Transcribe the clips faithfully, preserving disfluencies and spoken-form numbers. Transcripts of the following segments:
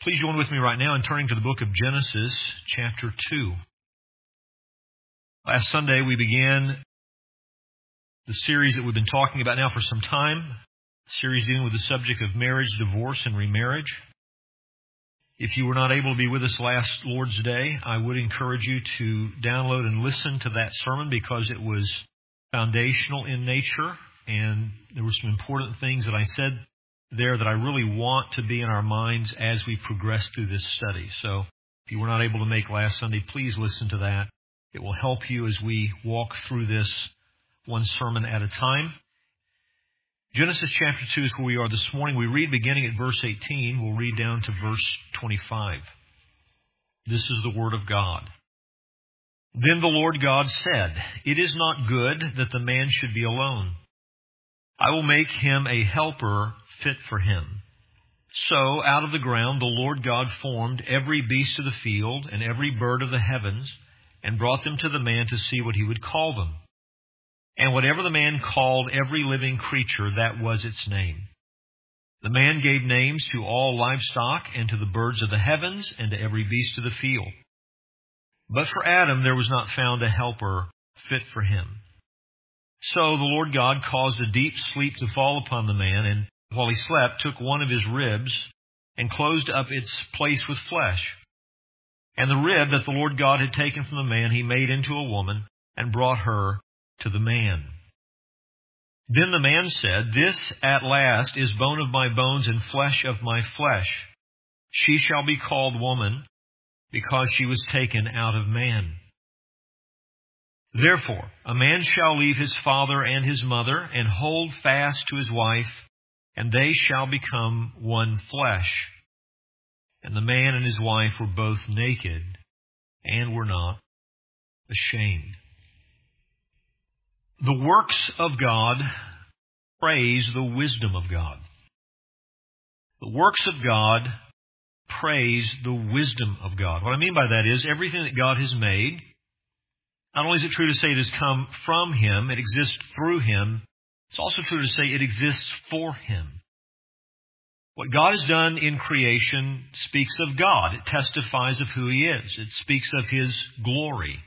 Please join with me right now in turning to the book of Genesis, chapter two. Last Sunday, we began the series that we've been talking about now for some time, a series dealing with the subject of marriage, divorce, and remarriage. If you were not able to be with us last Lord's Day, I would encourage you to download and listen to that sermon because it was foundational in nature, and there were some important things that I said there that I really want to be in our minds as we progress through this study. So if you were not able to make last Sunday, please listen to that. It will help you as we walk through this one sermon at a time. Genesis chapter two is where we are this morning. We read beginning at verse eighteen. We'll read down to verse twenty-five. This is the word of God. Then the Lord God said, "It is not good that the man should be alone. I will make him a helper fit for him." So out of the ground the Lord God formed every beast of the field and every bird of the heavens, and brought them to the man to see what he would call them. And whatever the man called every living creature, that was its name. The man gave names to all livestock, and to the birds of the heavens, and to every beast of the field. But for Adam there was not found a helper fit for him. So the Lord God caused a deep sleep to fall upon the man, and while he slept, took one of his ribs, and closed up its place with flesh. And the rib that the Lord God had taken from the man, he made into a woman, and brought her to the man. Then the man said, "This at last is bone of my bones and flesh of my flesh. She shall be called woman, because she was taken out of man. Therefore, a man shall leave his father and his mother, and hold fast to his wife, and they shall become one flesh. And the man and his wife were both naked, and were not ashamed." The works of God praise the wisdom of God. The works of God praise the wisdom of God. What I mean by that is everything that God has made, not only is it true to say it has come from Him, it exists through Him, it's also true to say it exists for Him. What God has done in creation speaks of God. It testifies of who He is. It speaks of His glory.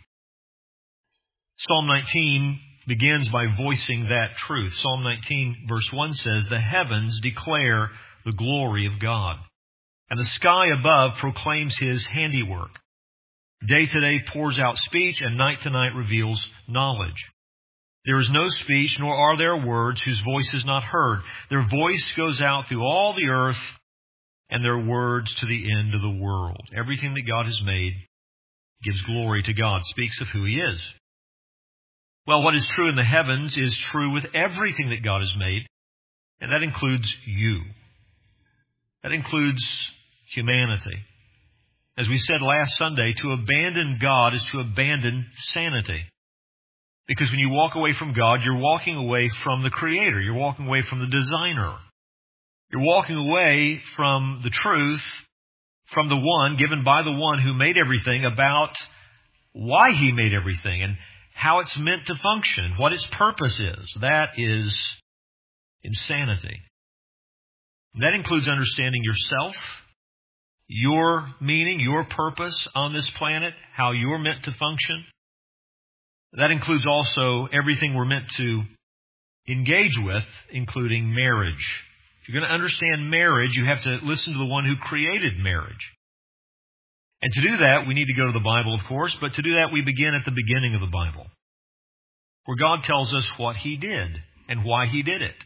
Psalm nineteen begins by voicing that truth. Psalm nineteen verse one says, "The heavens declare the glory of God, and the sky above proclaims His handiwork. Day to day pours out speech, and night to night reveals knowledge. There is no speech, nor are there words whose voice is not heard. Their voice goes out through all the earth, and their words to the end of the world." Everything that God has made gives glory to God, speaks of who He is. Well, what is true in the heavens is true with everything that God has made, and that includes you. That includes humanity. As we said last Sunday, to abandon God is to abandon sanity. Because when you walk away from God, you're walking away from the Creator. You're walking away from the Designer. You're walking away from the truth, from the one, given by the one who made everything, about why He made everything and how it's meant to function, what its purpose is. That is insanity. That includes understanding yourself, your meaning, your purpose on this planet, how you're meant to function. That includes also everything we're meant to engage with, including marriage. If you're going to understand marriage, you have to listen to the one who created marriage. And to do that, we need to go to the Bible, of course, but to do that, we begin at the beginning of the Bible, where God tells us what He did and why He did it.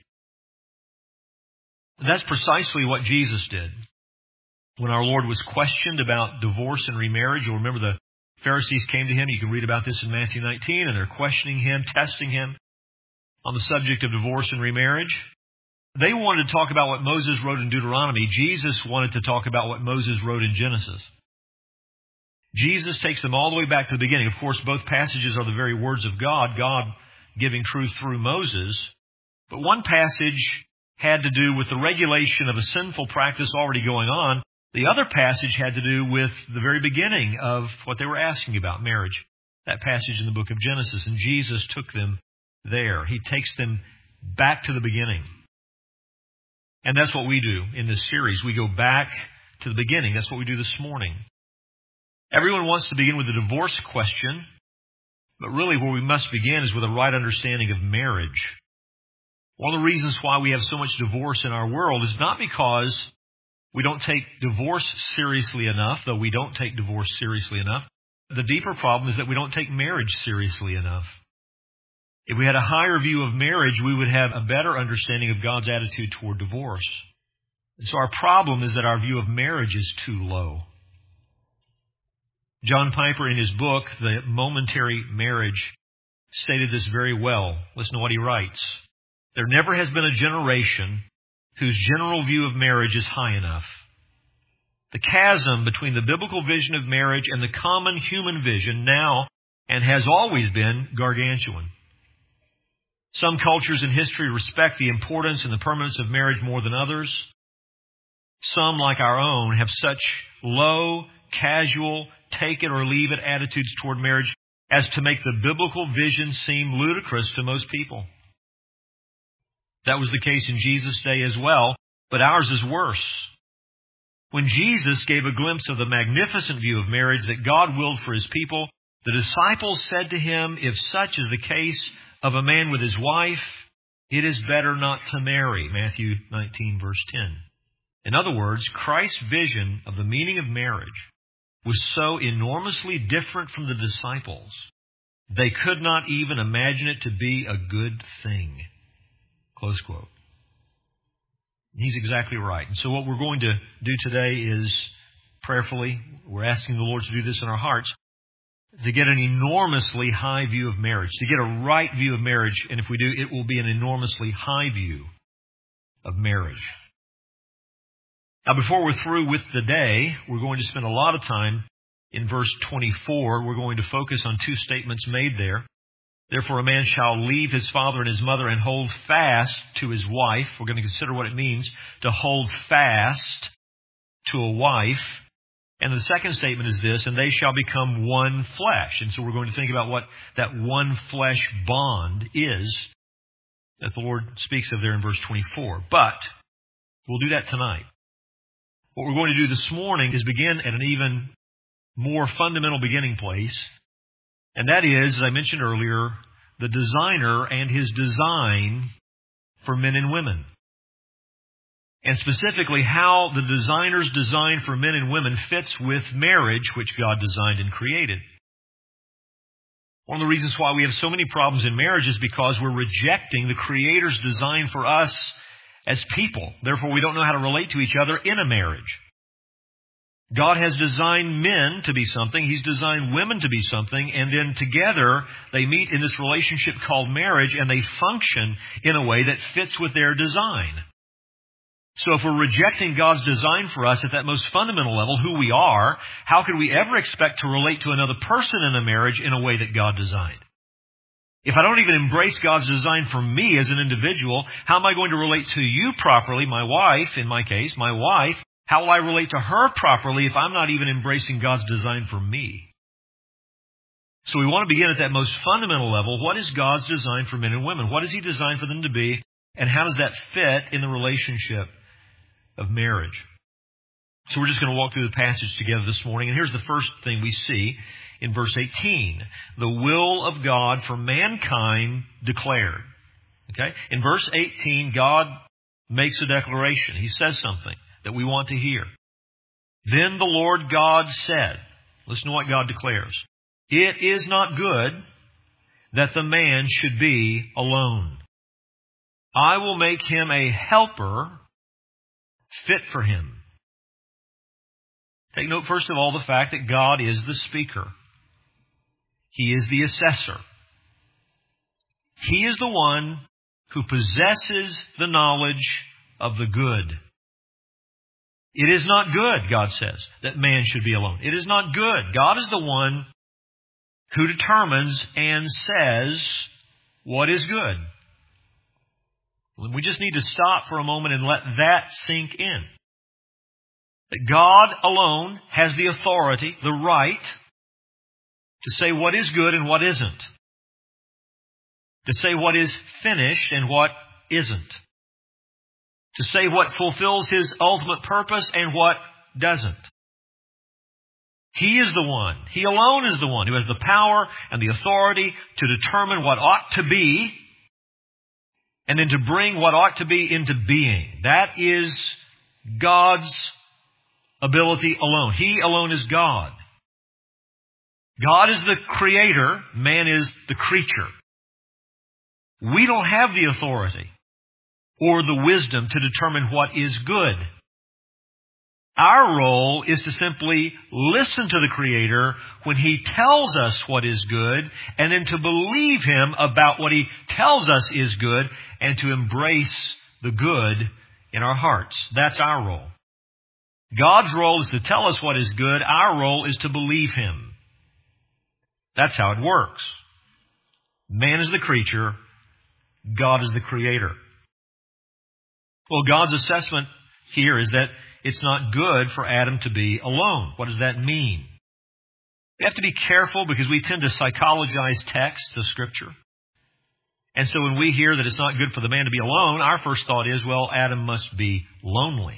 That's precisely what Jesus did. When our Lord was questioned about divorce and remarriage, you'll remember the Pharisees came to Him. You can read about this in Matthew nineteen, and they're questioning Him, testing Him on the subject of divorce and remarriage. They wanted to talk about what Moses wrote in Deuteronomy. Jesus wanted to talk about what Moses wrote in Genesis. Jesus takes them all the way back to the beginning. Of course, both passages are the very words of God, God giving truth through Moses. But one passage had to do with the regulation of a sinful practice already going on. The other passage had to do with the very beginning of what they were asking about, marriage. That passage in the book of Genesis. And Jesus took them there. He takes them back to the beginning. And that's what we do in this series. We go back to the beginning. That's what we do this morning. Everyone wants to begin with the divorce question, but really where we must begin is with a right understanding of marriage. One of the reasons why we have so much divorce in our world is not because we don't take divorce seriously enough, though we don't take divorce seriously enough. The deeper problem is that we don't take marriage seriously enough. If we had a higher view of marriage, we would have a better understanding of God's attitude toward divorce. And so our problem is that our view of marriage is too low. John Piper, in his book, The Momentary Marriage, stated this very well. Listen to what he writes. There never has been a generation whose general view of marriage is high enough. The chasm between the biblical vision of marriage and the common human vision now and has always been gargantuan. Some cultures in history respect the importance and the permanence of marriage more than others. Some, like our own, have such low, casual, take it or leave it attitudes toward marriage as to make the biblical vision seem ludicrous to most people. That was the case in Jesus' day as well, but ours is worse. When Jesus gave a glimpse of the magnificent view of marriage that God willed for His people, the disciples said to Him, if such is the case of a man with his wife, it is better not to marry. Matthew nineteen, verse ten. In other words, Christ's vision of the meaning of marriage was so enormously different from the disciples, they could not even imagine it to be a good thing. Close quote. He's exactly right. And so what we're going to do today is prayerfully, we're asking the Lord to do this in our hearts, to get an enormously high view of marriage, to get a right view of marriage. And if we do, it will be an enormously high view of marriage. Now, before we're through with the day, we're going to spend a lot of time in verse twenty-four. We're going to focus on two statements made there. Therefore, a man shall leave his father and his mother and hold fast to his wife. We're going to consider what it means to hold fast to a wife. And the second statement is this, and they shall become one flesh. And so we're going to think about what that one flesh bond is that the Lord speaks of there in verse twenty-four. But we'll do that tonight. What we're going to do this morning is begin at an even more fundamental beginning place. And that is, as I mentioned earlier, the designer and His design for men and women. And specifically, how the designer's design for men and women fits with marriage, which God designed and created. One of the reasons why we have so many problems in marriage is because we're rejecting the Creator's design for us as people. Therefore, we don't know how to relate to each other in a marriage. God has designed men to be something. He's designed women to be something. And then together, they meet in this relationship called marriage, and they function in a way that fits with their design. So if we're rejecting God's design for us at that most fundamental level, who we are, how could we ever expect to relate to another person in a marriage in a way that God designed? If I don't even embrace God's design for me as an individual, how am I going to relate to you properly, my wife, in my case, my wife? How will I relate to her properly if I'm not even embracing God's design for me? So we want to begin at that most fundamental level. What is God's design for men and women? What does He design for them to be? And how does that fit in the relationship of marriage? So we're just going to walk through the passage together this morning. And here's the first thing we see in verse eighteen. The will of God for mankind declared. Okay? In verse eighteen, God makes a declaration. He says something that we want to hear. Then the Lord God said, listen to what God declares. It is not good that the man should be alone. I will make him a helper fit for him. Take note, first of all, the fact that God is the speaker. He is the assessor. He is the one who possesses the knowledge of the good. It is not good, God says, that man should be alone. It is not good. God is the one who determines and says what is good. We just need to stop for a moment and let that sink in. That God alone has the authority, the right, to say what is good and what isn't. To say what is finished and what isn't. To say what fulfills His ultimate purpose and what doesn't. He is the one, He alone is the one who has the power and the authority to determine what ought to be and then to bring what ought to be into being. That is God's ability alone. He alone is God. God is the creator. Man is the creature. We don't have the authority or the wisdom to determine what is good. Our role is to simply listen to the Creator when He tells us what is good, and then to believe Him about what He tells us is good, and to embrace the good in our hearts. That's our role. God's role is to tell us what is good. Our role is to believe Him. That's how it works. Man is the creature. God is the Creator. Well, God's assessment here is that it's not good for Adam to be alone. What does that mean? We have to be careful because we tend to psychologize texts of Scripture. And so when we hear that it's not good for the man to be alone, our first thought is, well, Adam must be lonely.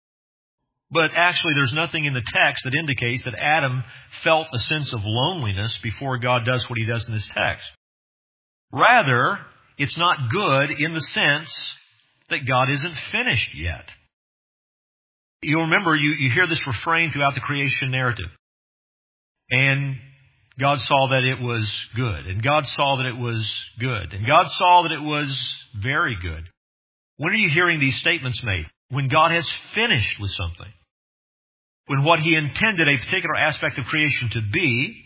But actually, there's nothing in the text that indicates that Adam felt a sense of loneliness before God does what He does in this text. Rather, it's not good in the sense that God isn't finished yet. You'll remember, you, you hear this refrain throughout the creation narrative. And God saw that it was good. And God saw that it was good. And God saw that it was very good. When are you hearing these statements made? When God has finished with something. When what He intended a particular aspect of creation to be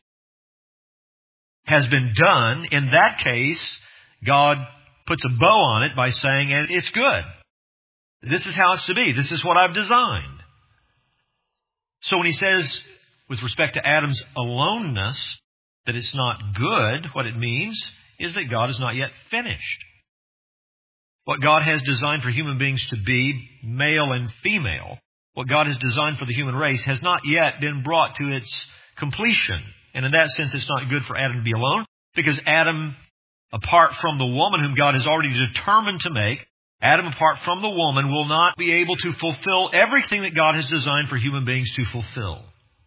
has been done, in that case, God puts a bow on it by saying, and it's good. This is how it's to be. This is what I've designed. So when He says, with respect to Adam's aloneness, that it's not good, what it means is that God is not yet finished. What God has designed for human beings to be, male and female, what God has designed for the human race has not yet been brought to its completion. And in that sense, it's not good for Adam to be alone, because Adam, apart from the woman whom God has already determined to make, Adam, apart from the woman, will not be able to fulfill everything that God has designed for human beings to fulfill.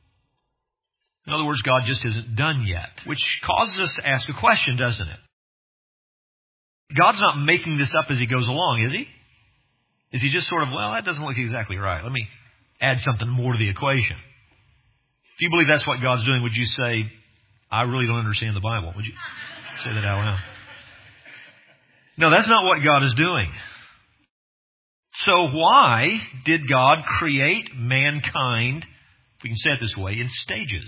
In other words, God just isn't done yet, which causes us to ask a question, doesn't it? God's not making this up as He goes along, is He? Is He just sort of, well, that doesn't look exactly right. Let me add something more to the equation. If you believe that's what God's doing, would you say, I really don't understand the Bible? Would you say that out loud? No, that's not what God is doing. So why did God create mankind, if we can say it this way, in stages?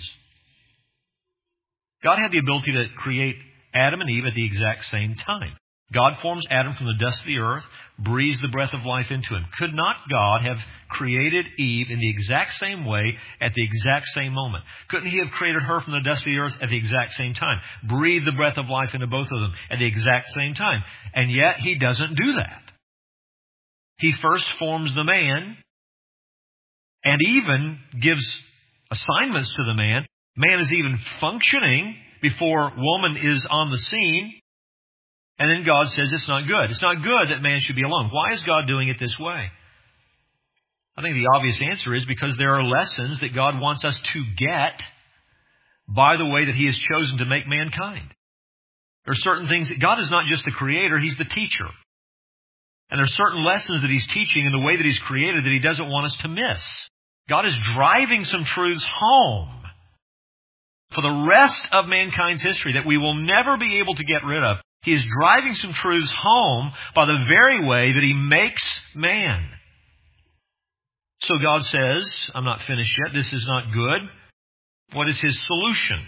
God had the ability to create Adam and Eve at the exact same time. God forms Adam from the dust of the earth, breathes the breath of life into him. Could not God have created Eve in the exact same way at the exact same moment? Couldn't He have created her from the dust of the earth at the exact same time? Breathed the breath of life into both of them at the exact same time. And yet He doesn't do that. He first forms the man and even gives assignments to the man. Man is even functioning before woman is on the scene. And then God says it's not good. It's not good that man should be alone. Why is God doing it this way? I think the obvious answer is because there are lessons that God wants us to get by the way that He has chosen to make mankind. There are certain things that God is not just the creator, He's the teacher. And there are certain lessons that He's teaching in the way that He's created that He doesn't want us to miss. God is driving some truths home for the rest of mankind's history that we will never be able to get rid of. He is driving some truths home by the very way that He makes man. So God says, I'm not finished yet. This is not good. What is His solution?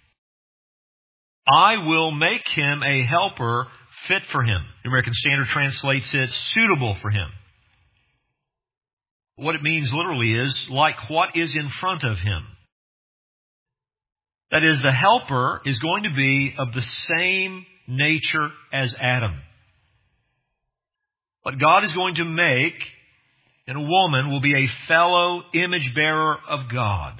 I will make him a helper fit for him. The American Standard translates it suitable for him. What it means literally is like what is in front of him. That is, the helper is going to be of the same nature as Adam. What God is going to make in a woman will be a fellow image bearer of God.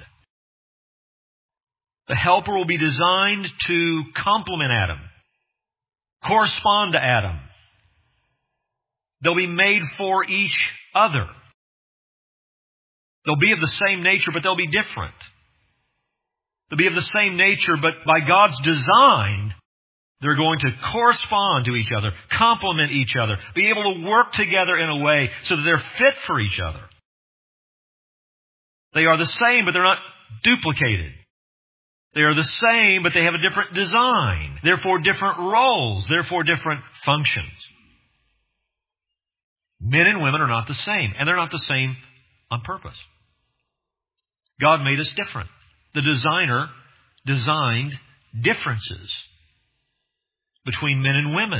The helper will be designed to complement Adam, correspond to Adam. They'll be made for each other. They'll be of the same nature, but they'll be different. They'll be of the same nature, but by God's design, they're going to correspond to each other, complement each other, be able to work together in a way so that they're fit for each other. They are the same, but they're not duplicated. They are the same, but they have a different design. Therefore, different roles. Therefore, different functions. Men and women are not the same, and they're not the same on purpose. God made us different. The designer designed differences between men and women.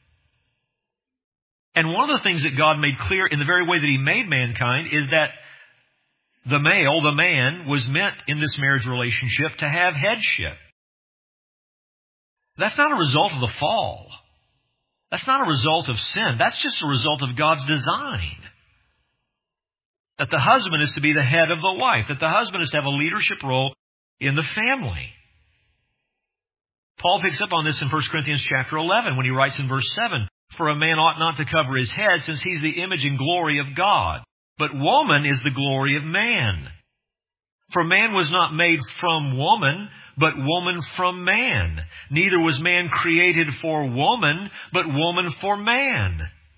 And one of the things that God made clear in the very way that He made mankind is that the male, the man, was meant in this marriage relationship to have headship. That's not a result of the fall. That's not a result of sin. That's just a result of God's design. That the husband is to be the head of the wife. That the husband is to have a leadership role in the family. Paul picks up on this in First Corinthians chapter eleven when he writes in verse seven, "For a man ought not to cover his head, since he's the image and glory of God. But woman is the glory of man. For man was not made from woman, but woman from man. Neither was man created for woman, but woman for man."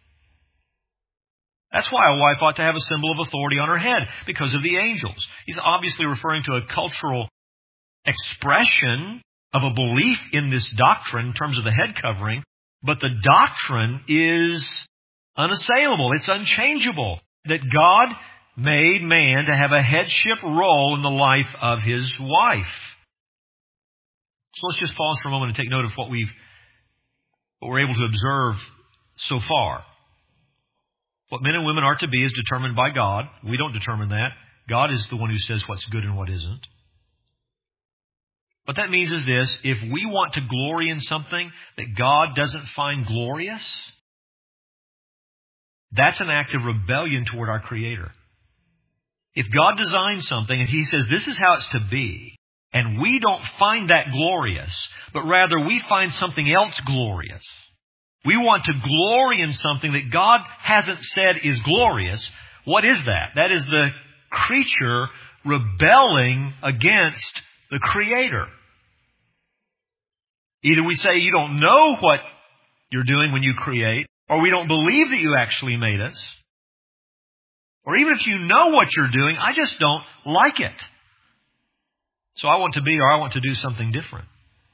That's why a wife ought to have a symbol of authority on her head, because of the angels. He's obviously referring to a cultural expression of a belief in this doctrine in terms of the head covering, but the doctrine is unassailable. It's unchangeable. That God made man to have a headship role in the life of his wife. So let's just pause for a moment and take note of what we've, what we're able to observe so far. What men and women are to be is determined by God. We don't determine that. God is the one who says what's good and what isn't. What that means is this: if we want to glory in something that God doesn't find glorious, that's an act of rebellion toward our Creator. If God designs something and He says this is how it's to be, and we don't find that glorious, but rather we find something else glorious, we want to glory in something that God hasn't said is glorious, what is that? That is the creature rebelling against the Creator. Either we say you don't know what you're doing when you create, or we don't believe that you actually made us. Or even if you know what you're doing, I just don't like it. So I want to be, or I want to do something different.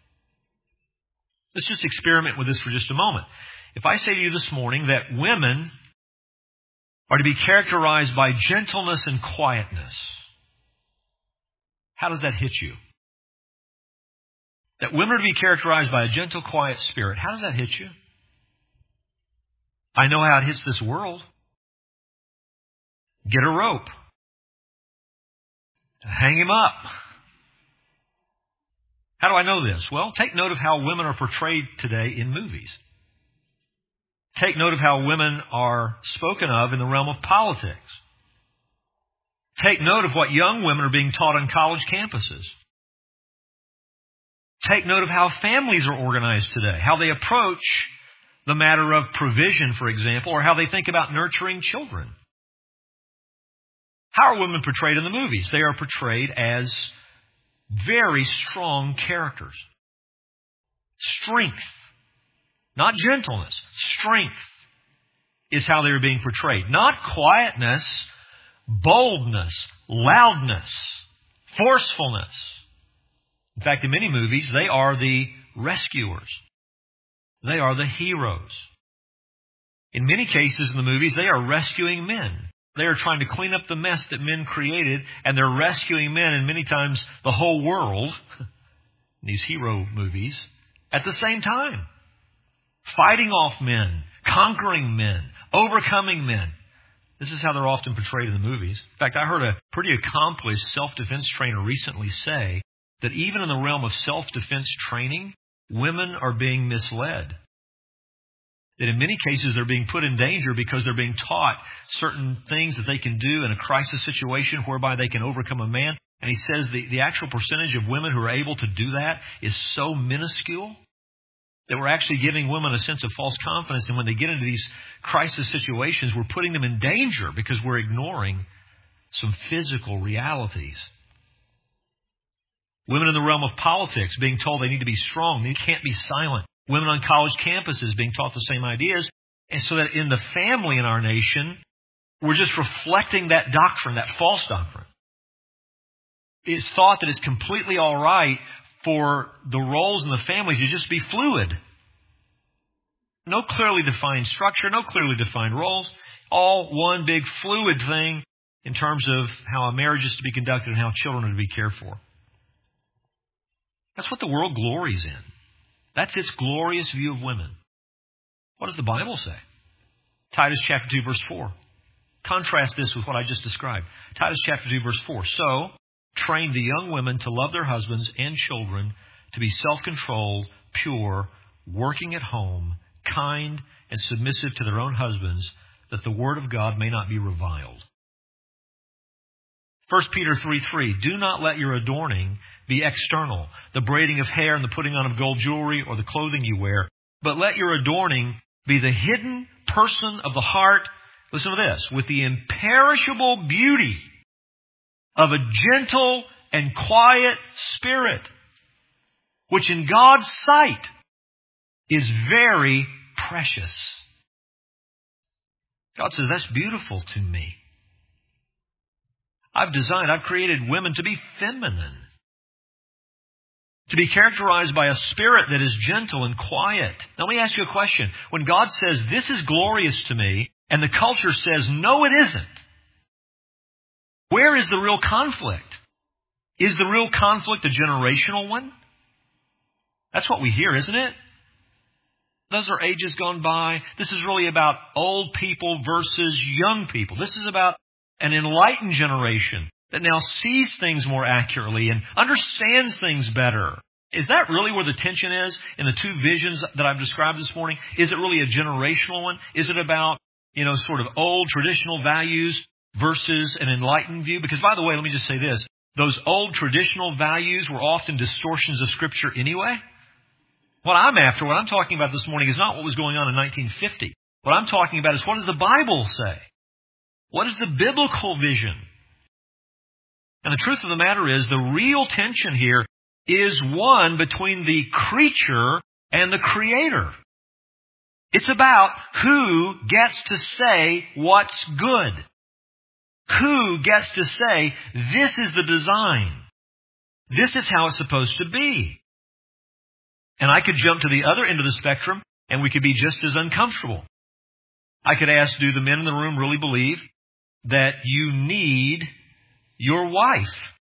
Let's just experiment with this for just a moment. If I say to you this morning that women are to be characterized by gentleness and quietness, how does that hit you? That women are to be characterized by a gentle, quiet spirit, how does that hit you? I know how it hits this world. Get a rope. Hang him up. How do I know this? Well, take note of how women are portrayed today in movies. Take note of how women are spoken of in the realm of politics. Take note of what young women are being taught on college campuses. Take note of how families are organized today, how they approach the matter of provision, for example, or how they think about nurturing children. How are women portrayed in the movies? They are portrayed as very strong characters. Strength, not gentleness. Strength is how they are being portrayed. Not quietness, boldness, loudness, forcefulness. In fact, in many movies, they are the rescuers. They are the heroes. In many cases in the movies, they are rescuing men. They are trying to clean up the mess that men created, and they're rescuing men, and many times the whole world, in these hero movies, at the same time. Fighting off men, conquering men, overcoming men. This is how they're often portrayed in the movies. In fact, I heard a pretty accomplished self-defense trainer recently say that even in the realm of self-defense training, women are being misled. That in many cases they're being put in danger because they're being taught certain things that they can do in a crisis situation whereby they can overcome a man. And he says the, the actual percentage of women who are able to do that is so minuscule that we're actually giving women a sense of false confidence. And when they get into these crisis situations, we're putting them in danger because we're ignoring some physical realities. Women in the realm of politics being told they need to be strong, they can't be silent. Women on college campuses being taught the same ideas. And so that in the family in our nation, we're just reflecting that doctrine, that false doctrine. It's thought that it's completely all right for the roles in the family to just be fluid. No clearly defined structure, no clearly defined roles. All one big fluid thing in terms of how a marriage is to be conducted and how children are to be cared for. That's what the world glories in. That's its glorious view of women. What does the Bible say? Titus chapter two, verse four. Contrast this with what I just described. Titus chapter two, verse four. So, train the young women to love their husbands and children, to be self-controlled, pure, working at home, kind, and submissive to their own husbands, that the word of God may not be reviled. First Peter three three. Do not let your adorning be external, the braiding of hair and the putting on of gold jewelry or the clothing you wear, but let your adorning be the hidden person of the heart, listen to this, with the imperishable beauty of a gentle and quiet spirit, which in God's sight is very precious. God says, that's beautiful to me. I've designed, I've created women to be feminine, to be characterized by a spirit that is gentle and quiet. Now, let me ask you a question. When God says, this is glorious to me, and the culture says, no, it isn't, where is the real conflict? Is the real conflict a generational one? That's what we hear, isn't it? Those are ages gone by. This is really about old people versus young people. This is about an enlightened generation that now sees things more accurately and understands things better. Is that really where the tension is in the two visions that I've described this morning? Is it really a generational one? Is it about, you know, sort of old traditional values versus an enlightened view? Because, by the way, let me just say this. Those old traditional values were often distortions of Scripture anyway. What I'm after, what I'm talking about this morning is not what was going on in nineteen fifty. What I'm talking about is, what does the Bible say? What is the biblical vision? And the truth of the matter is, the real tension here is one between the creature and the Creator. It's about who gets to say what's good. Who gets to say, this is the design. This is how it's supposed to be. And I could jump to the other end of the spectrum, and we could be just as uncomfortable. I could ask, do the men in the room really believe that you need your wife?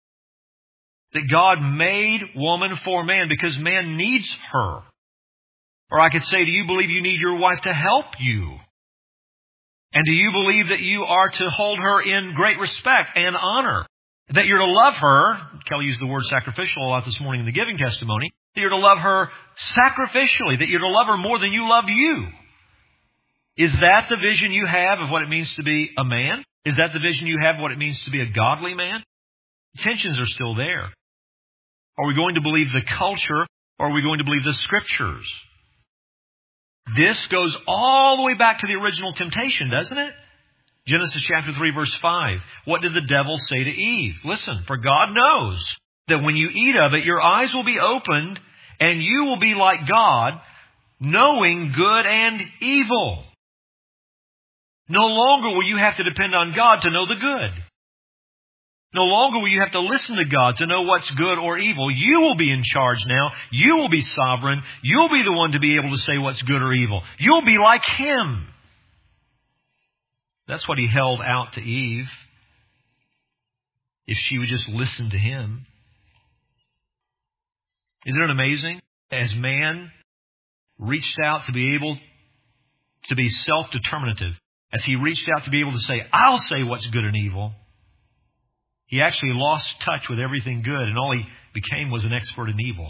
That God made woman for man because man needs her. Or I could say, do you believe you need your wife to help you? And do you believe that you are to hold her in great respect and honor? That you're to love her, Kelly used the word sacrificial a lot this morning in the giving testimony, that you're to love her sacrificially, that you're to love her more than you love you. Is that the vision you have of what it means to be a man? Is that the vision you have of what it means to be a godly man? Tensions are still there. Are we going to believe the culture, or are we going to believe the Scriptures? This goes all the way back to the original temptation, doesn't it? Genesis chapter three, verse five. What did the devil say to Eve? Listen, for God knows that when you eat of it, your eyes will be opened, and you will be like God, knowing good and evil. No longer will you have to depend on God to know the good. No longer will you have to listen to God to know what's good or evil. You will be in charge now. You will be sovereign. You'll be the one to be able to say what's good or evil. You'll be like Him. That's what He held out to Eve, if she would just listen to Him. Isn't it amazing? As man reached out to be able to be self-determinative, as he reached out to be able to say, I'll say what's good and evil, he actually lost touch with everything good, and all he became was an expert in evil.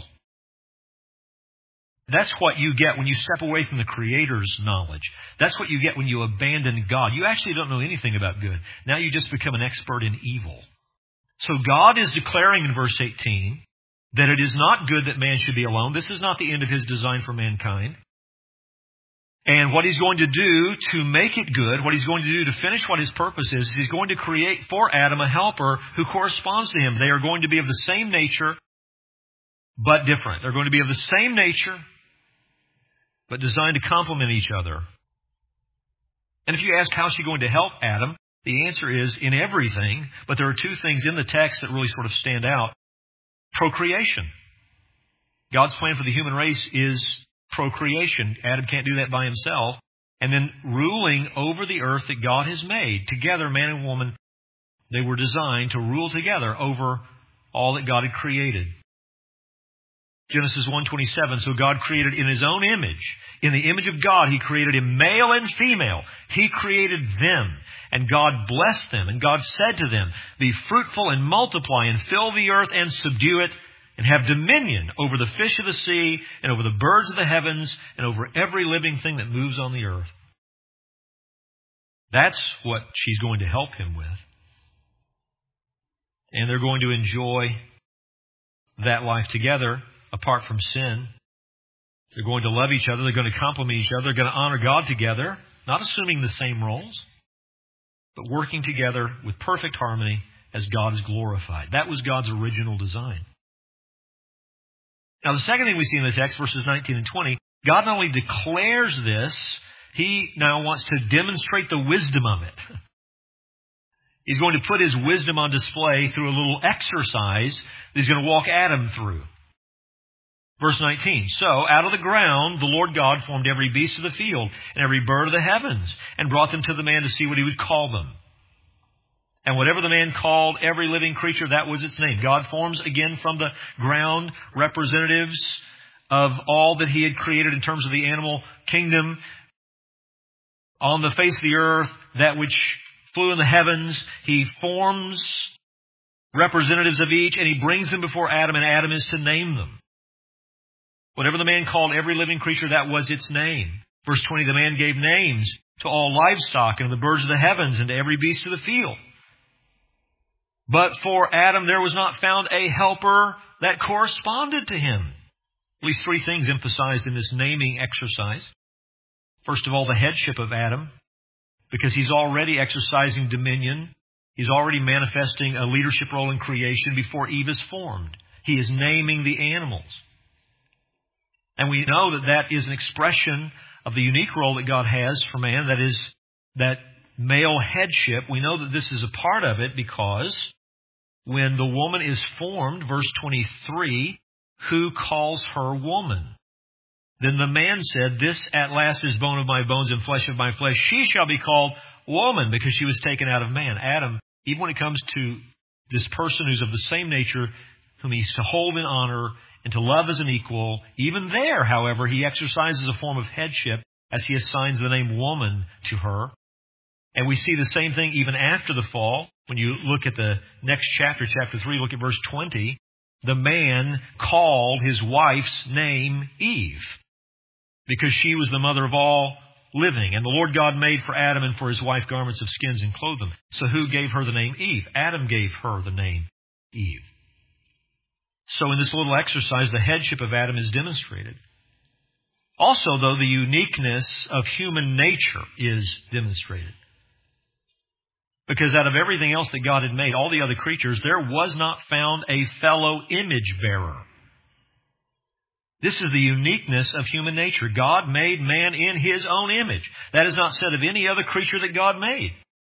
That's what you get when you step away from the Creator's knowledge. That's what you get when you abandon God. You actually don't know anything about good. Now you just become an expert in evil. So God is declaring in verse eighteen that it is not good that man should be alone. This is not the end of His design for mankind. And what He's going to do to make it good, what He's going to do to finish what His purpose is, is He's going to create for Adam a helper who corresponds to him. They are going to be of the same nature, but different. They're going to be of the same nature, but designed to complement each other. And if you ask how's she going to help Adam, the answer is in everything, but there are two things in the text that really sort of stand out. Procreation. God's plan for the human race is procreation. Adam can't do that by himself. And then ruling over the earth that God has made. Together, man and woman, they were designed to rule together over all that God had created. Genesis one twenty-seven, so God created in His own image. In the image of God, He created him male and female. He created them. And God blessed them. And God said to them, be fruitful and multiply and fill the earth and subdue it, and have dominion over the fish of the sea and over the birds of the heavens and over every living thing that moves on the earth. That's what she's going to help him with. And they're going to enjoy that life together apart from sin. They're going to love each other. They're going to complement each other. They're going to honor God together, not assuming the same roles, but working together with perfect harmony as God is glorified. That was God's original design. Now, the second thing we see in the text, verses nineteen and twenty, God not only declares this, He now wants to demonstrate the wisdom of it. He's going to put His wisdom on display through a little exercise that He's going to walk Adam through. Verse nineteen, so out of the ground the Lord God formed every beast of the field and every bird of the heavens and brought them to the man to see what he would call them. And whatever the man called every living creature, that was its name. God forms again from the ground representatives of all that He had created in terms of the animal kingdom. On the face of the earth, that which flew in the heavens, He forms representatives of each, and He brings them before Adam, and Adam is to name them. Whatever the man called every living creature, that was its name. Verse twenty, the man gave names to all livestock and the birds of the heavens and to every beast of the field. But for Adam there was not found a helper that corresponded to him. At least three things emphasized in this naming exercise. First of all, the headship of Adam, because he's already exercising dominion. He's already manifesting a leadership role in creation before Eve is formed. He is naming the animals. And we know that that is an expression of the unique role that God has for man, that is, that male headship. We know that this is a part of it because when the woman is formed, verse twenty-three, who calls her woman? Then the man said, this at last is bone of my bones and flesh of my flesh. She shall be called woman because she was taken out of man. Adam, even when it comes to this person who's of the same nature, whom he's to hold in honor and to love as an equal, even there, however, he exercises a form of headship as he assigns the name woman to her. And we see the same thing even after the fall. When you look at the next chapter, chapter three, look at verse twenty. The man called his wife's name Eve because she was the mother of all living. And the Lord God made for Adam and for his wife garments of skins and clothed them. So who gave her the name Eve? Adam gave her the name Eve. So in this little exercise, the headship of Adam is demonstrated. Also, though, the uniqueness of human nature is demonstrated. Because out of everything else that God had made, all the other creatures, there was not found a fellow image bearer. This is the uniqueness of human nature. God made man in His own image. That is not said of any other creature that God made.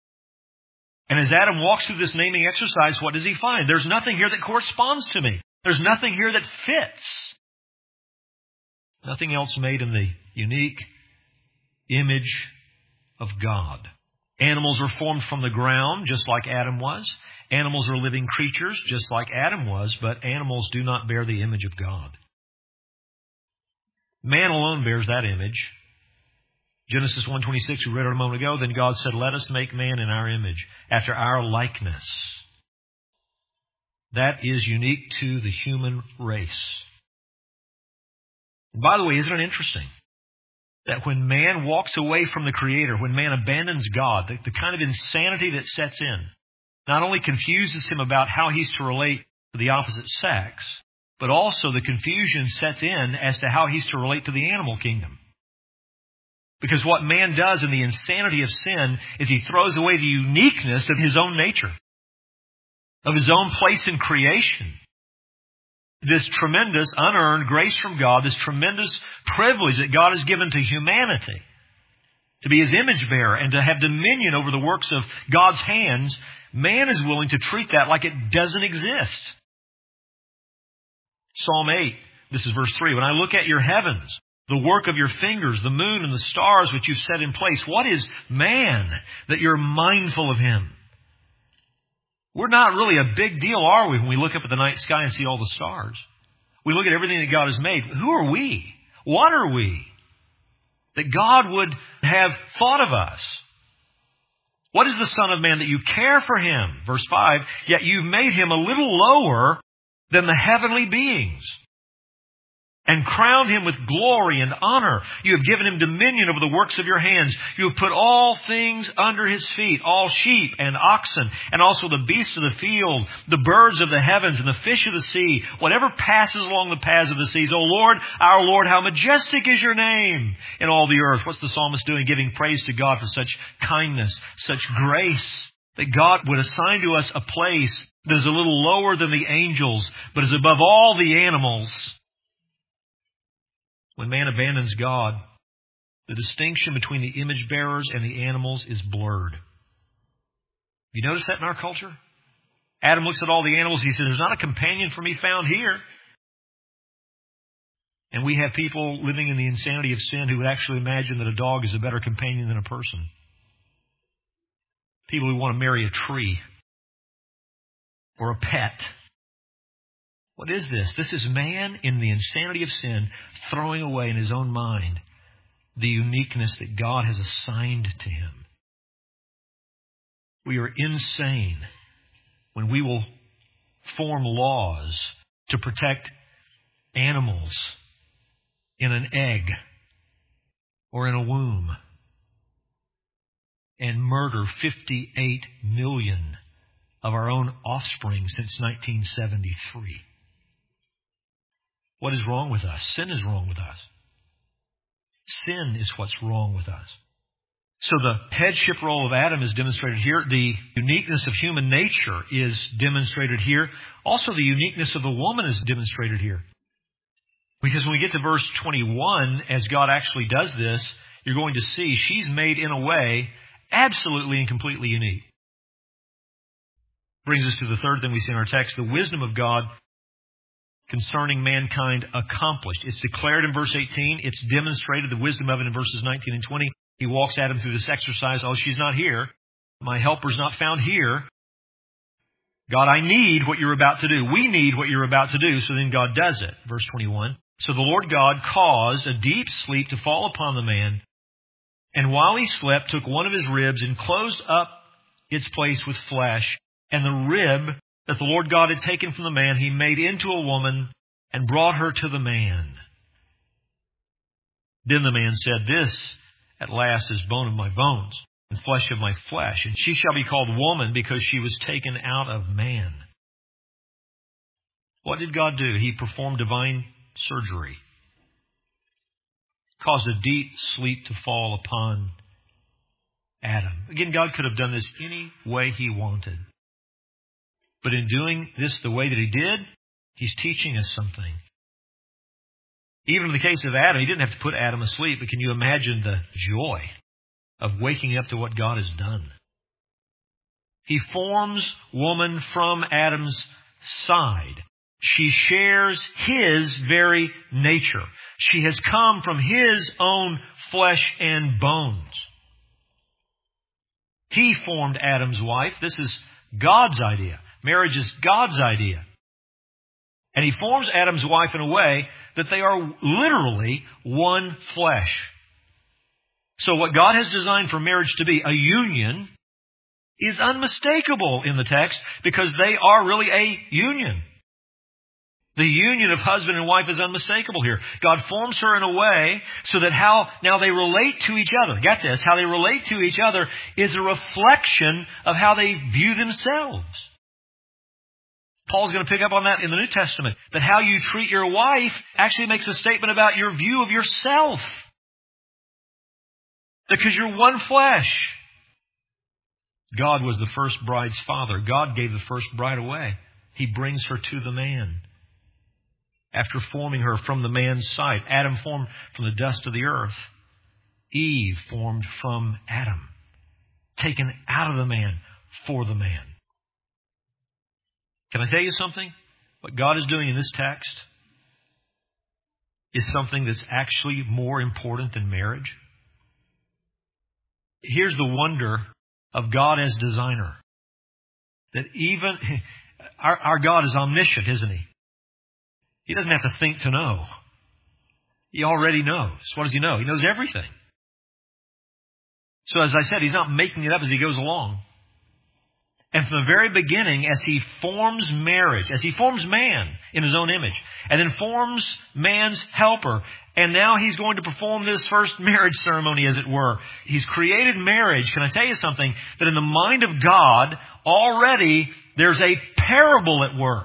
And as Adam walks through this naming exercise, what does he find? There's nothing here that corresponds to me. There's nothing here that fits. Nothing else made in the unique image of God. Animals are formed from the ground, just like Adam was. Animals are living creatures, just like Adam was, but animals do not bear the image of God. Man alone bears that image. Genesis one twenty-six, we read it a moment ago, then God said, let us make man in our image, after our likeness. That is unique to the human race. And by the way, isn't it interesting that when man walks away from the Creator, when man abandons God, the, the kind of insanity that sets in, not only confuses him about how he's to relate to the opposite sex, but also the confusion sets in as to how he's to relate to the animal kingdom. Because what man does in the insanity of sin is he throws away the uniqueness of his own nature, of his own place in creation. This tremendous unearned grace from God, this tremendous privilege that God has given to humanity, to be His image bearer and to have dominion over the works of God's hands, man is willing to treat that like it doesn't exist. Psalm eight, this is verse three. When I look at your heavens, the work of your fingers, the moon and the stars which you've set in place, what is man that you're mindful of him? We're not really a big deal, are we, when we look up at the night sky and see all the stars? We look at everything that God has made. Who are we? What are we? That God would have thought of us. What is the Son of Man that you care for him? Verse five, yet you've made him a little lower than the heavenly beings and crowned him with glory and honor. You have given him dominion over the works of your hands. You have put all things under his feet, all sheep and oxen, and also the beasts of the field, the birds of the heavens and the fish of the sea, whatever passes along the paths of the seas. O Lord, our Lord, how majestic is your name in all the earth. What's the psalmist doing? Giving praise to God for such kindness, such grace, that God would assign to us a place that is a little lower than the angels, but is above all the animals. When man abandons God, the distinction between the image bearers and the animals is blurred. You notice that in our culture? Adam looks at all the animals. He says, there's not a companion for me found here. And we have people living in the insanity of sin who would actually imagine that a dog is a better companion than a person. People who want to marry a tree or a pet. What is this? This is man in the insanity of sin throwing away in his own mind the uniqueness that God has assigned to him. We are insane when we will form laws to protect animals in an egg or in a womb and murder fifty-eight million of our own offspring since nineteen seventy-three. What is wrong with us? Sin is wrong with us. Sin is what's wrong with us. So the headship role of Adam is demonstrated here. The uniqueness of human nature is demonstrated here. Also, the uniqueness of the woman is demonstrated here. Because when we get to verse twenty-one, as God actually does this, you're going to see she's made in a way absolutely and completely unique. Brings us to the third thing we see in our text, the wisdom of God concerning mankind accomplished. It's declared in verse eighteen. It's demonstrated, the wisdom of it, in verses nineteen and twenty. He walks Adam through this exercise. Oh, she's not here. My helper's not found here. God, I need what you're about to do. We need what you're about to do. So then God does it. Verse twenty-one. So the Lord God caused a deep sleep to fall upon the man, and while he slept, took one of his ribs and closed up its place with flesh. And the rib that the Lord God had taken from the man, he made into a woman and brought her to the man. Then the man said, this at last is bone of my bones and flesh of my flesh. And she shall be called woman because she was taken out of man. What did God do? He performed divine surgery. Caused a deep sleep to fall upon Adam. Again, God could have done this any way he wanted. But in doing this the way that he did, he's teaching us something. Even in the case of Adam, he didn't have to put Adam asleep, but can you imagine the joy of waking up to what God has done? He forms woman from Adam's side. She shares his very nature. She has come from his own flesh and bones. He formed Adam's wife. This is God's idea. Marriage is God's idea. And he forms Adam's wife in a way that they are literally one flesh. So what God has designed for marriage to be, a union, is unmistakable in the text because they are really a union. The union of husband and wife is unmistakable here. God forms her in a way so that how now they relate to each other. Get this, how they relate to each other is a reflection of how they view themselves. Paul's going to pick up on that in the New Testament, that how you treat your wife actually makes a statement about your view of yourself. Because you're one flesh. God was the first bride's father. God gave the first bride away. He brings her to the man. After forming her from the man's side, Adam formed from the dust of the earth. Eve formed from Adam, taken out of the man for the man. Can I tell you something? What God is doing in this text is something that's actually more important than marriage. Here's the wonder of God as designer. That even, our, our God is omniscient, isn't He? He doesn't have to think to know. He already knows. What does He know? He knows everything. So as I said, He's not making it up as He goes along. And from the very beginning, as He forms marriage, as He forms man in His own image, and then forms man's helper, and now He's going to perform this first marriage ceremony, as it were. He's created marriage. Can I tell you something? That in the mind of God, already there's a parable at work.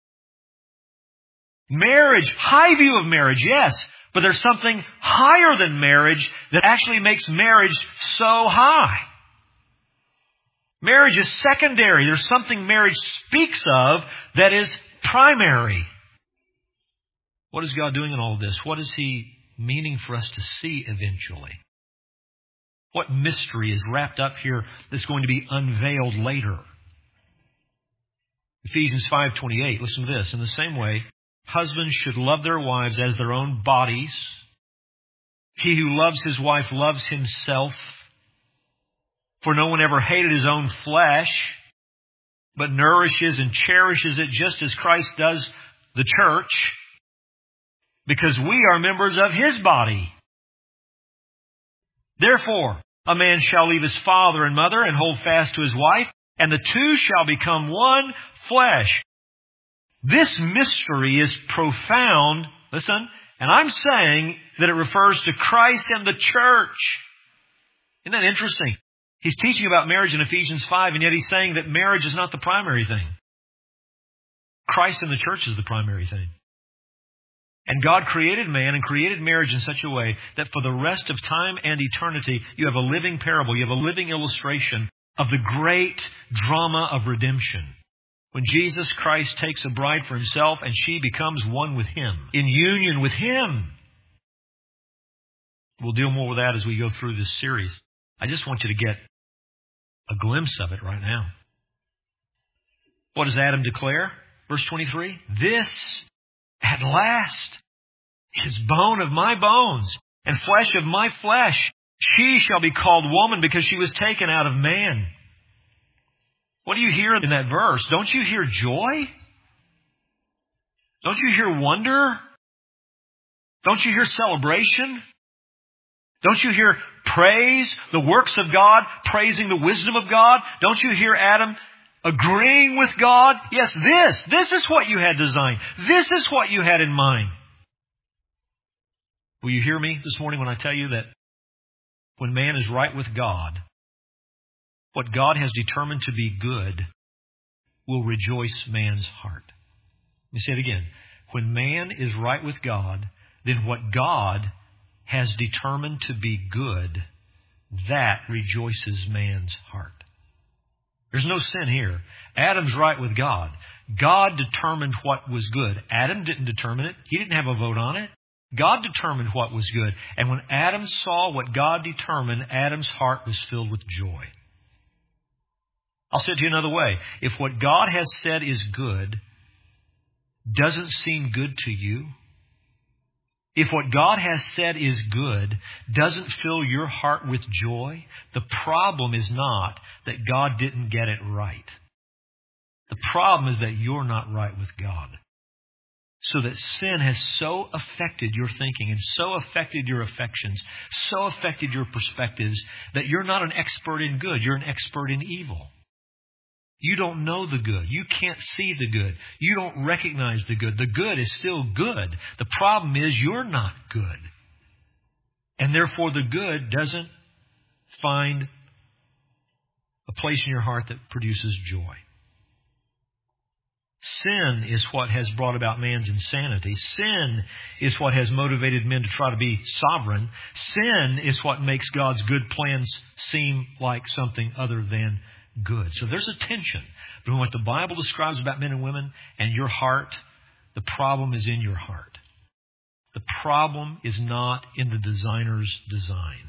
Marriage, high view of marriage, yes, but there's something higher than marriage that actually makes marriage so high. Marriage is secondary. There's something marriage speaks of that is primary. What is God doing in all of this? What is He meaning for us to see eventually? What mystery is wrapped up here that's going to be unveiled later? Ephesians five twenty-eight, listen to this. In the same way, husbands should love their wives as their own bodies. He who loves his wife loves himself. For no one ever hated his own flesh, but nourishes and cherishes it just as Christ does the church, because we are members of His body. Therefore, a man shall leave his father and mother and hold fast to his wife, and the two shall become one flesh. This mystery is profound, listen, and I'm saying that it refers to Christ and the church. Isn't that interesting? He's teaching about marriage in Ephesians five, and yet he's saying that marriage is not the primary thing. Christ and the church is the primary thing. And God created man and created marriage in such a way that for the rest of time and eternity, you have a living parable, you have a living illustration of the great drama of redemption. When Jesus Christ takes a bride for Himself and she becomes one with Him, in union with Him. We'll deal more with that as we go through this series. I just want you to get a glimpse of it right now. What does Adam declare? Verse twenty-three, this at last is bone of my bones and flesh of my flesh. She shall be called woman because she was taken out of man. What do you hear in that verse? Don't you hear joy? Don't you hear wonder? Don't you hear celebration? Don't you hear praise, the works of God, praising the wisdom of God? Don't you hear Adam agreeing with God? Yes, this, this is what you had designed. This is what you had in mind. Will you hear me this morning when I tell you that when man is right with God, what God has determined to be good will rejoice man's heart. Let me say it again. When man is right with God, then what God has determined to be good, that rejoices man's heart. There's no sin here. Adam's right with God. God determined what was good. Adam didn't determine it. He didn't have a vote on it. God determined what was good. And when Adam saw what God determined, Adam's heart was filled with joy. I'll say it to you another way. If what God has said is good doesn't seem good to you, if what God has said is good doesn't fill your heart with joy, the problem is not that God didn't get it right. The problem is that you're not right with God. So that sin has so affected your thinking and so affected your affections, so affected your perspectives, that you're not an expert in good, you're an expert in evil. You don't know the good. You can't see the good. You don't recognize the good. The good is still good. The problem is you're not good. And therefore the good doesn't find a place in your heart that produces joy. Sin is what has brought about man's insanity. Sin is what has motivated men to try to be sovereign. Sin is what makes God's good plans seem like something other than good. So there's a tension between what the Bible describes about men and women and your heart. The problem is in your heart. The problem is not in the designer's design.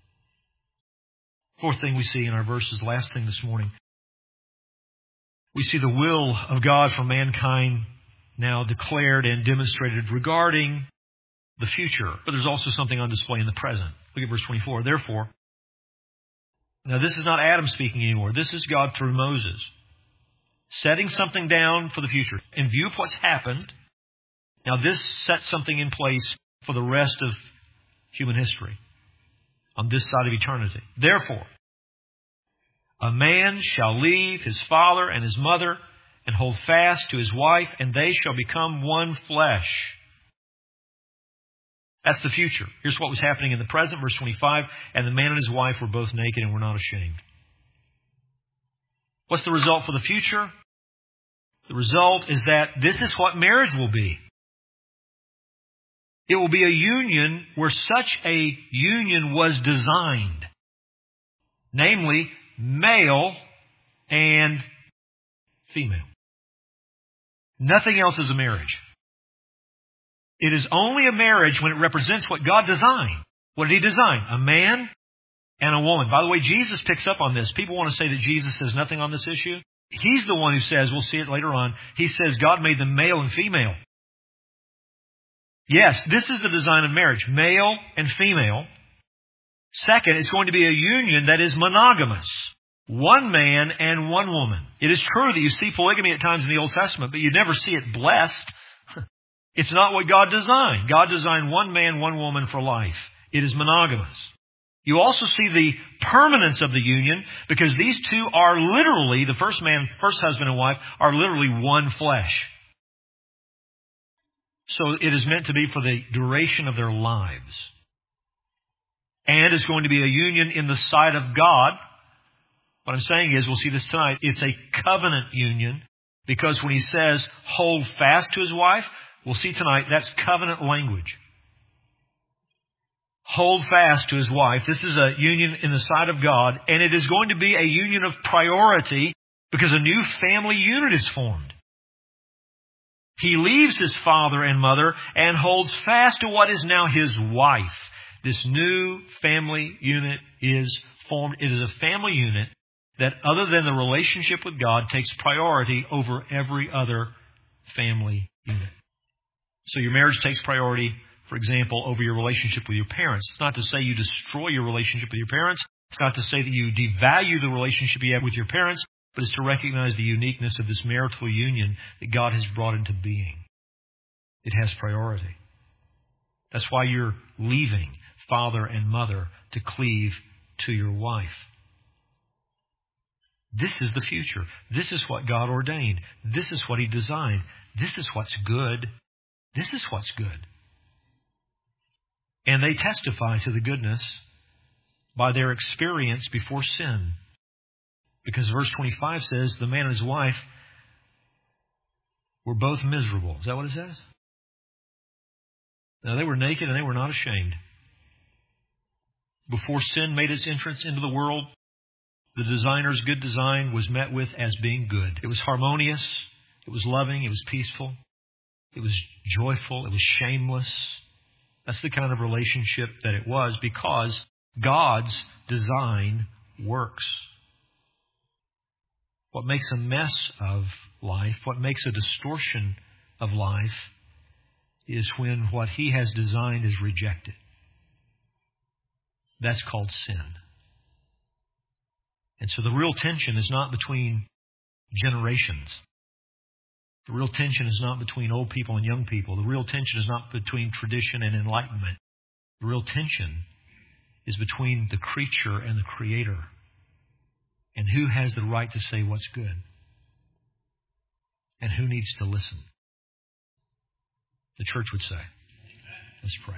Fourth thing we see in our verses, last thing this morning, we see the will of God for mankind now declared and demonstrated regarding the future. But there's also something on display in the present. Look at verse twenty-four. Therefore, now this is not Adam speaking anymore. This is God through Moses, setting something down for the future. In view of what's happened, now this sets something in place for the rest of human history on this side of eternity. Therefore, a man shall leave his father and his mother and hold fast to his wife, and they shall become one flesh. That's the future. Here's what was happening in the present, verse twenty-five. And the man and his wife were both naked and were not ashamed. What's the result for the future? The result is that this is what marriage will be. It will be a union where such a union was designed. Namely, male and female. Nothing else is a marriage. It is only a marriage when it represents what God designed. What did He design? A man and a woman. By the way, Jesus picks up on this. People want to say that Jesus says nothing on this issue. He's the one who says, we'll see it later on, He says God made them male and female. Yes, this is the design of marriage, male and female. Second, it's going to be a union that is monogamous. One man and one woman. It is true that you see polygamy at times in the Old Testament, but you never see it blessed. It's not what God designed. God designed one man, one woman for life. It is monogamous. You also see the permanence of the union because these two are literally, the first man, first husband and wife, are literally one flesh. So it is meant to be for the duration of their lives. And it's going to be a union in the sight of God. What I'm saying is, we'll see this tonight, it's a covenant union because when He says hold fast to his wife, we'll see tonight that's covenant language. Hold fast to his wife. This is a union in the sight of God, and it is going to be a union of priority because a new family unit is formed. He leaves his father and mother and holds fast to what is now his wife. This new family unit is formed. It is a family unit that, other than the relationship with God, takes priority over every other family unit. So your marriage takes priority, for example, over your relationship with your parents. It's not to say you destroy your relationship with your parents. It's not to say that you devalue the relationship you have with your parents, but it's to recognize the uniqueness of this marital union that God has brought into being. It has priority. That's why you're leaving father and mother to cleave to your wife. This is the future. This is what God ordained. This is what He designed. This is what's good. This is what's good. And they testify to the goodness by their experience before sin. Because verse twenty-five says the man and his wife were both miserable. Is that what it says? Now, they were naked and they were not ashamed. Before sin made its entrance into the world, the designer's good design was met with as being good. It was harmonious. It was loving. It was peaceful. It was joyful. It was shameless. That's the kind of relationship that it was because God's design works. What makes a mess of life, what makes a distortion of life, is when what He has designed is rejected. That's called sin. And so the real tension is not between generations. The real tension is not between old people and young people. The real tension is not between tradition and enlightenment. The real tension is between the creature and the Creator. And who has the right to say what's good? And who needs to listen? The church would say. Let's pray.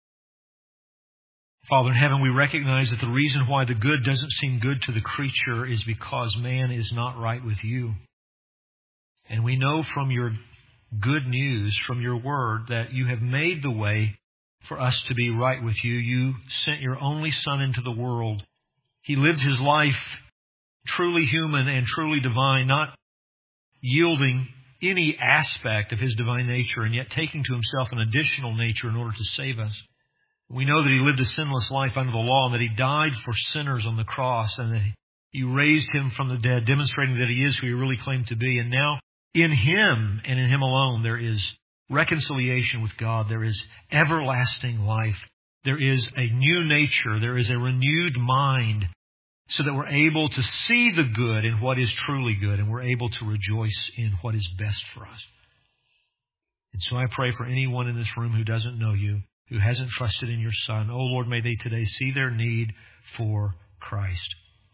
Father in heaven, we recognize that the reason why the good doesn't seem good to the creature is because man is not right with You. And we know from your good news, from your word, that you have made the way for us to be right with you. You sent your only Son into the world. He lived His life truly human and truly divine, not yielding any aspect of His divine nature and yet taking to Himself an additional nature in order to save us. We know that He lived a sinless life under the law and that He died for sinners on the cross and that You raised Him from the dead, demonstrating that He is who He really claimed to be. And now in Him and in Him alone there is reconciliation with God. There is everlasting life. There is a new nature. There is a renewed mind so that we're able to see the good in what is truly good and we're able to rejoice in what is best for us. And so I pray for anyone in this room who doesn't know You, who hasn't trusted in Your Son. Oh Lord, may they today see their need for Christ.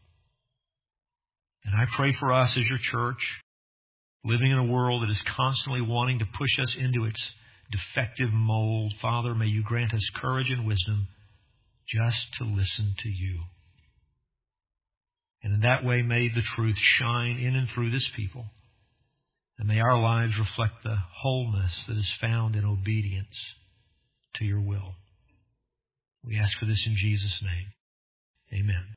And I pray for us as Your church, living in a world that is constantly wanting to push us into its defective mold. Father, may You grant us courage and wisdom just to listen to You. And in that way, may the truth shine in and through this people. And may our lives reflect the wholeness that is found in obedience to Your will. We ask for this in Jesus' name. Amen.